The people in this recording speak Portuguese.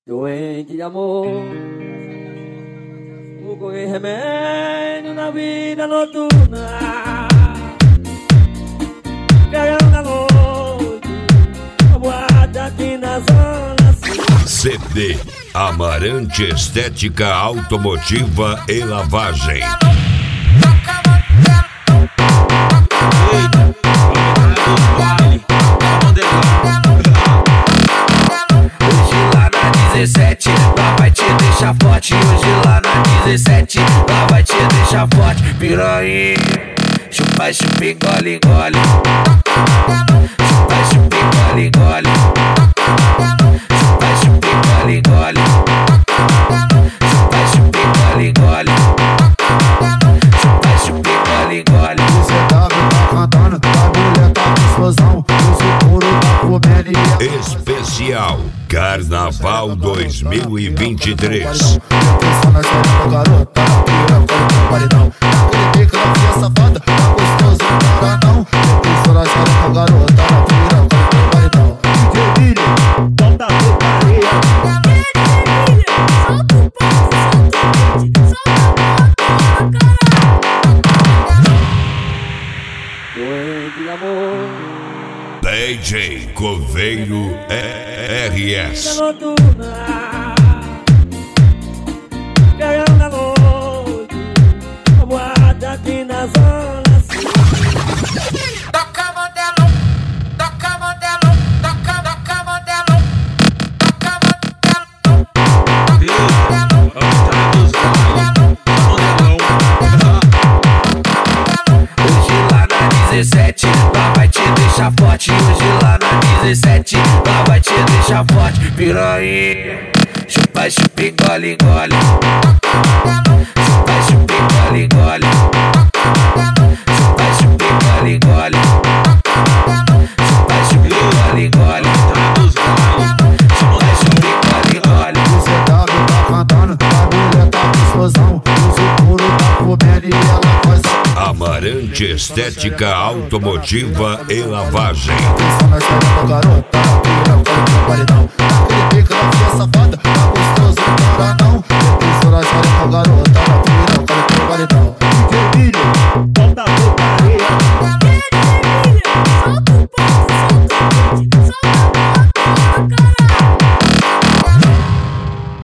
Doente de amor, vou correr remédio na vida noturna. Caião da noite, a boate aqui na zona sul. CD Amarante Estética Automotiva e Lavagem. Lá vai te deixar forte, hoje lá na 17, lá vai te deixar forte, piranha. Chupa, chupa, engole, engole. Chupa, chupa, engole, engole. Chupa, chupa, engole, engole. Chupa, chupa, engole, engole. Chupa, chupa, engole, engole. O CW tá cantando, a mulher tá com explosão, o seguro tá comendo e Especial Carnaval 2023. atenção na história da garota, piranha, com paredão. Aquele pica da filha safada, tá gostoso, não para não. Atenção na história da garota, piranha, com paredão. DJ Billy, bota a putaria. Solta o pau, solta o beat, solta a doente de amor, DJ Coveiro RS. noturna. Caião da noite, a boate aqui na zona sul. Toca modelo, toca modelo, toca modelo, toca Hoje lá na 17, lá vai te deixar forte. Hoje lá na 17, lá vai te deixar forte, piranha. Chupa, chupa, engole, engole. Chupa, chupa, engole, engole. Chupa, chupa, engole, engole. Chupa, chupa, engole, engole. Chupa, chupa, engole, engole. O CW tá cantando, a mulher tá com explosão, o seguro tá comendo e ela faz a Amarante Estética Automotiva e Lavagem. atenção na história da garota, piranha, com paredão. Aquele pica da filha safada,